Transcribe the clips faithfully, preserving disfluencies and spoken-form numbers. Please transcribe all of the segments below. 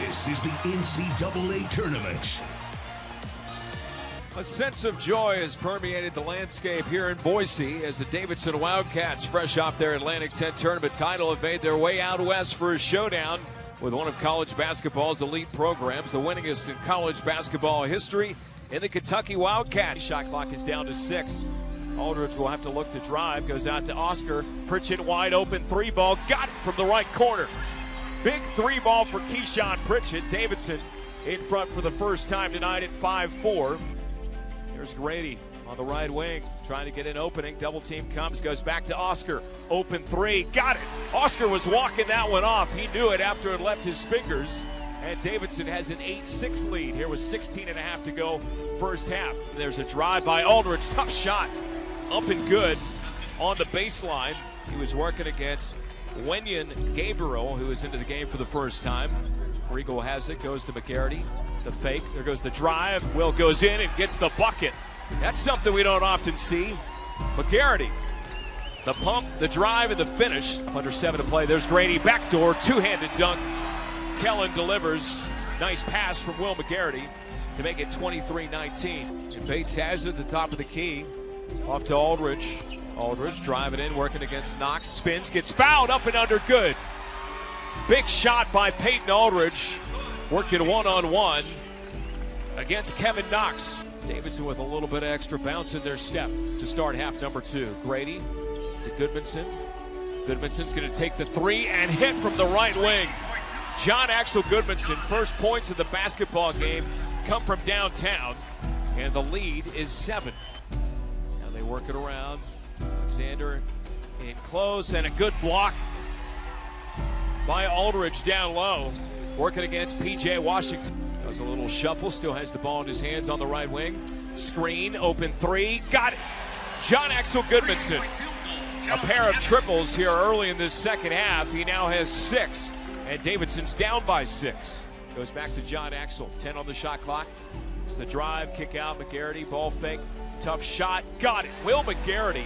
This is the N C double A Tournament. A sense of joy has permeated the landscape here in Boise as the Davidson Wildcats, fresh off their Atlantic ten tournament title, have made their way out west for a showdown with one of college basketball's elite programs, the winningest in college basketball history in the Kentucky Wildcats. Shot clock is down to six. Aldridge will have to look to drive, goes out to Oscar. Pritchett wide open, three ball, got it from the right corner. Big three ball for Keyshawn Pritchett. Davidson in front for the first time tonight at five four. Here's Grady on the right wing, trying to get an opening. Double team comes, goes back to Oscar. Open three, got it. Oscar was walking that one off. He knew it after it left his fingers. And Davidson has an eight six lead. Here with sixteen and a half to go first half. There's a drive by Aldridge, tough shot. Up and good on the baseline. He was working against Wenyen Gabriel, who is into the game for the first time. Regal has it, goes to McGarity. The fake, there goes the drive. Will goes in and gets the bucket. That's something we don't often see. McGarity, the pump, the drive, and the finish. Under seven to play. There's Grady, backdoor, two-handed dunk. Kellen delivers. Nice pass from Will McGarity to make it twenty-three nineteen. And Bates has it at the top of the key. Off to Aldridge. Aldridge driving in, working against Knox. Spins, gets fouled, up and under, good. Big shot by Peyton Aldridge. Working one-on-one against Kevin Knox. Davidson with a little bit of extra bounce in their step to start half number two. Grady to Goodmanson. Goodmanson's going to take the three and hit from the right wing. John Axel Goodmanson, first points of the basketball game come from downtown, and the lead is seven. Now they work it around. Alexander in close, and a good block by Aldridge down low. Working against P J Washington. Does a little shuffle, still has the ball in his hands on the right wing. Screen, open three, got it. John Axel Goodmanson. A pair of triples here early in this second half. He now has six, and Davidson's down by six. Goes back to John Axel, ten on the shot clock. It's the drive, kick out, McGarity, ball fake, tough shot, got it. Will McGarity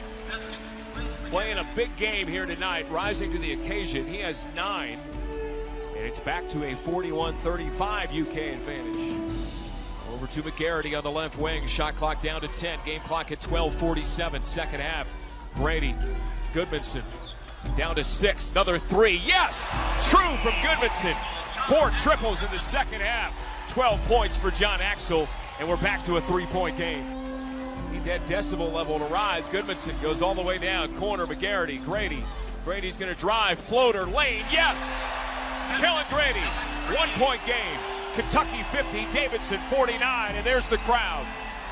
playing a big game here tonight, rising to the occasion. He has nine. And it's back to a forty-one thirty-five U K advantage. Over to McGarity on the left wing. Shot clock down to ten. Game clock at twelve forty-seven. Second half. Brady. Goodmanson. Down to six. Another three. Yes! True from Goodmanson. Four triples in the second half. twelve points for John Axel. And we're back to a three-point game. Need that decibel level to rise. Goodmanson goes all the way down. Corner McGarity. Grady. Grady's going to drive. Floater. Lane. Yes! Kellen Grady, one-point game. Kentucky fifty, Davidson forty-nine, and there's the crowd.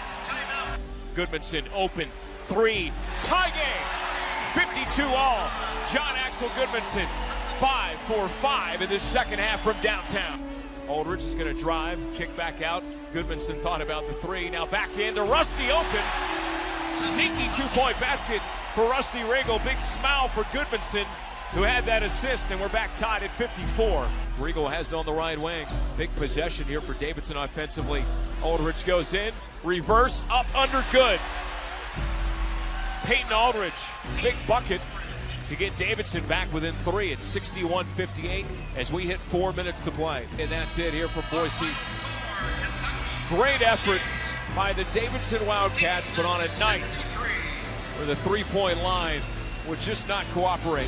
Goodmanson open, three, tie game, fifty-two all. John Axel Goodmanson, five for five in this second half from downtown. Aldridge is going to drive, kick back out. Goodmanson thought about the three, now back into Rusty open. Sneaky two-point basket for Rusty Regal. Big smile for Goodmanson, who had that assist, and we're back tied at fifty-four. Regal has it on the right wing. Big possession here for Davidson offensively. Aldridge goes in, reverse, up, under, good. Peyton Aldridge, big bucket to get Davidson back within three at sixty-one fifty-eight as we hit four minutes to play. And that's it here from Boise. Great effort by the Davidson Wildcats, but on a night where the three-point line would just not cooperate.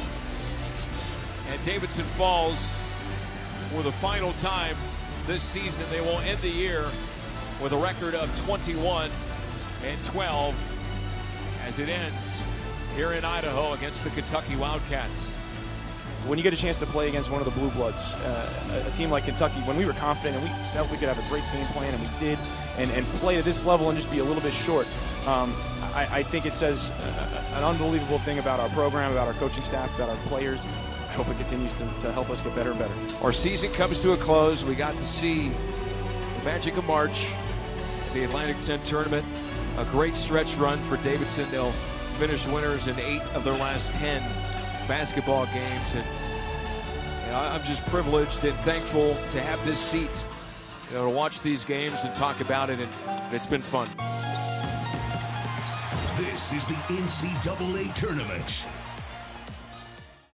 And Davidson falls for the final time this season. They will end the year with a record of twenty-one and twelve as it ends here in Idaho against the Kentucky Wildcats. When you get a chance to play against one of the Blue Bloods, uh, a team like Kentucky, when we were confident and we felt we could have a great game plan, and we did, and, and play at this level and just be a little bit short, um, I, I think it says uh, an unbelievable thing about our program, about our coaching staff, about our players. I hope it continues to, to help us get better and better. Our season comes to a close. We got to see the magic of March, the Atlantic ten tournament, a great stretch run for Davidson. They'll finish winners in eight of their last ten basketball games. And you know, I'm just privileged and thankful to have this seat, you know, to watch these games and talk about it, and it's been fun. This is the N C double A Tournament.